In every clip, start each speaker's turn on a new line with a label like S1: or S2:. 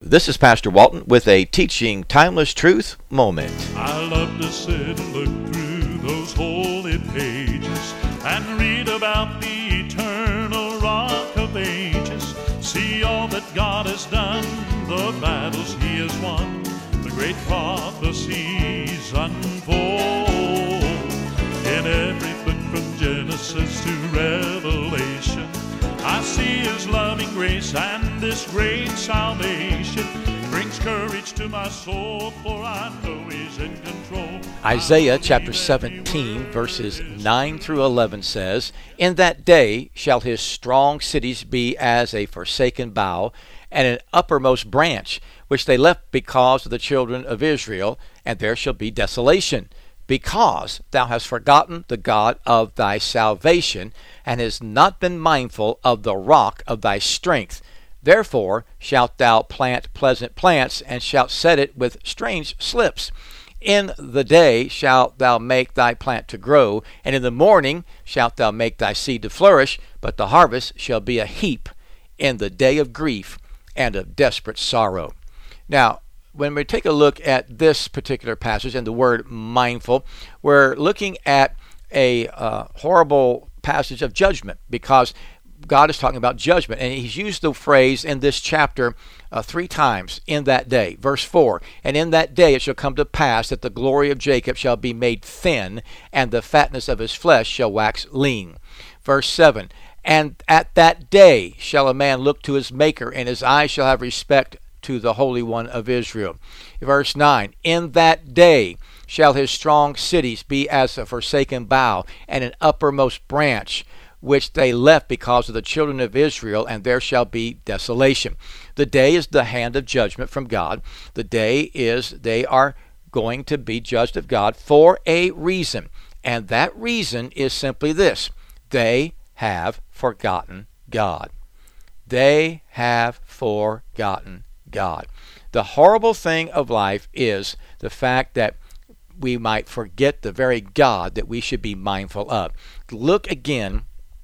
S1: This is Pastor Walton with a Teaching Timeless Truth moment.
S2: I love to sit and look through those holy pages and read about the eternal Rock of Ages. See all that God has done, the battles He has won, the great prophecies unfold. In every book from Genesis to Revelation, I see His loving grace, and this great salvation brings courage to my soul, for I know He's in control.
S1: Isaiah chapter 17 verses 9 through 11 says, "In that day shall his strong cities be as a forsaken bough, and an uppermost branch, which they left because of the children of Israel, and there shall be desolation. Because thou hast forgotten the God of thy salvation, and hast not been mindful of the rock of thy strength. Therefore shalt thou plant pleasant plants, and shalt set it with strange slips. In the day shalt thou make thy plant to grow, and in the morning shalt thou make thy seed to flourish, but the harvest shall be a heap in the day of grief and of desperate sorrow." Now, when we take a look at this particular passage and the word mindful, we're looking at a horrible passage of judgment, because God is talking about judgment, and He's used the phrase in this chapter 3 times. In that day, verse 4, "And in that day it shall come to pass that the glory of Jacob shall be made thin, and the fatness of his flesh shall wax lean." Verse 7, "And at that day shall a man look to his Maker, and his eyes shall have respect to the Holy One of Israel." Verse 9, "In that day shall his strong cities be as a forsaken bough, and an uppermost branch, which they left because of the children of Israel, and there shall be desolation." The day is the hand of judgment from God. The day is they are going to be judged of God for a reason, and that reason is simply this: they have forgotten God. They have forgotten God. The horrible thing of life is the fact that we might forget the very God that we should be mindful of. Look again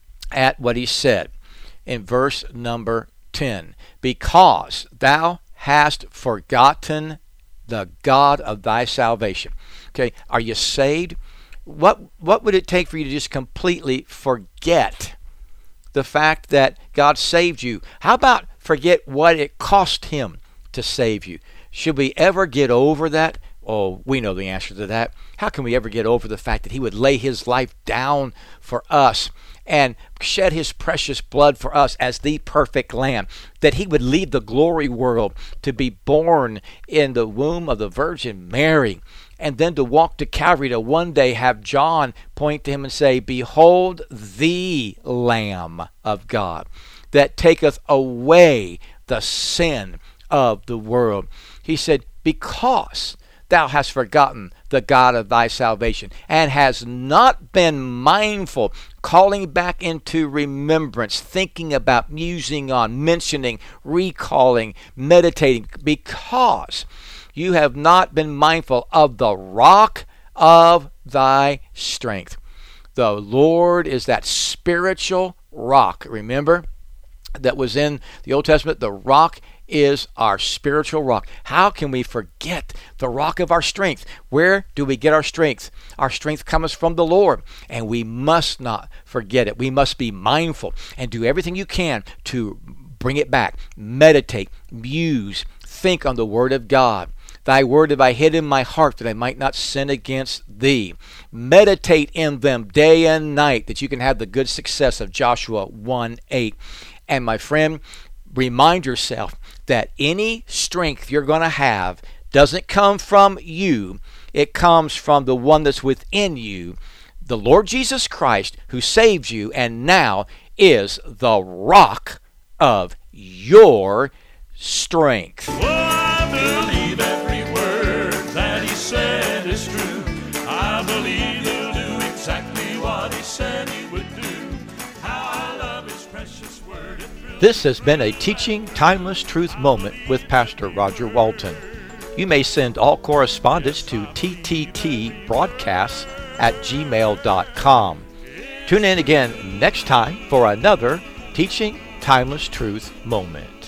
S1: at what He said in verse number 10. "Because thou hast forgotten the God of thy salvation." Okay, are you saved? What would it take for you to just completely forget the fact that God saved you? How about forget what it cost Him to save you? Should we ever get over that? Oh, we know the answer to that. How can we ever get over the fact that He would lay His life down for us and shed His precious blood for us as the perfect Lamb, that He would leave the glory world to be born in the womb of the Virgin Mary, and then to walk to Calvary, to one day have John point to Him and say, "Behold the Lamb of God, that taketh away the sin of the world." He said, "Because thou hast forgotten the God of thy salvation, and has not been mindful," calling back into remembrance, thinking about, musing on, mentioning, recalling, meditating, because you have not been mindful of the rock of thy strength. The Lord is that spiritual rock. Remember, that was in the Old Testament. The rock is our spiritual rock. How can we forget the rock of our strength? Where do we get our strength? Our strength comes from the Lord, and we must not forget it. We must be mindful and do everything you can to bring it back. Meditate, muse, think on the Word of God. "Thy word have I hid in my heart, that I might not sin against thee." Meditate in them day and night, that you can have the good success of Joshua 1:8. And my friend, remind yourself that any strength you're going to have doesn't come from you. It comes from the one that's within you, the Lord Jesus Christ, who saved you and now is the rock of your strength.
S2: Oh, I believe every word that He said is true. I believe He'll do exactly what He said He would do. How I love His precious word.
S1: This has been a Teaching Timeless Truth moment with Pastor Roger Walton. You may send all correspondence to tttbroadcasts@gmail.com. Tune in again next time for another Teaching Timeless Truth moment.